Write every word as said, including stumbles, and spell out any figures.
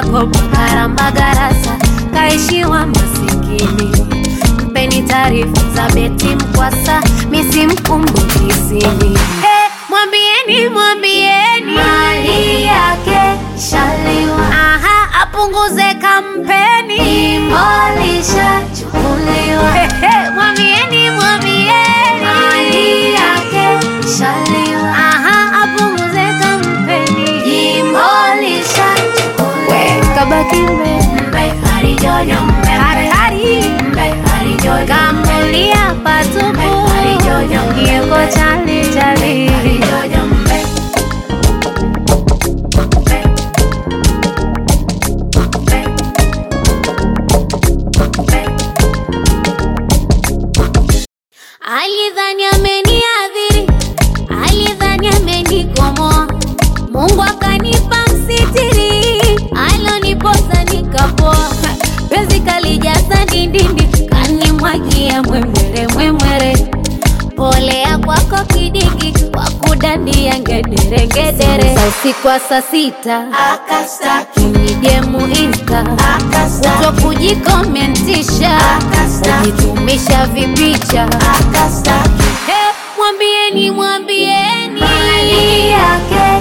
yako karamba garasa, kaishiwa masikini. Mpeni taarifa za Beti Mkwasa, misi mkumbuki sini. Hey, mwambieni, mwambieni mali yake shaliwa. Aha, apunguze kampeni, Imolisha chukuliwa. Hey, hey, mwambieni, mwambieni mali yake shaliwa. Aha, apunguze kampeni, Imolisha chukuliwa. we kabaki mbe Mbe hari jojo mbe. hari hari Mbe hari jojo. Kamulia patupu Mbe hari jojo. Yeko chali chali Hari jojo mbe. Mbe. Mbe. Mbe. Alidhani ameniadhiri, alidhani amenikomoa, Mungu akanipa msitiri, aloniposa nikapoa. Penzi kalijaza ndindindi, kanimwagia mwemwere mwemwere. Polea kwako kidigi, wakudandia ngedere ngedere. Sa usiku wa saa sita, Akastaki. unijemu insta, Akastaki. uto kujikomentisha, Akastaki. ujitumisha vipicha. Akastaki. Hey, mwambieni, mwambieni mali yake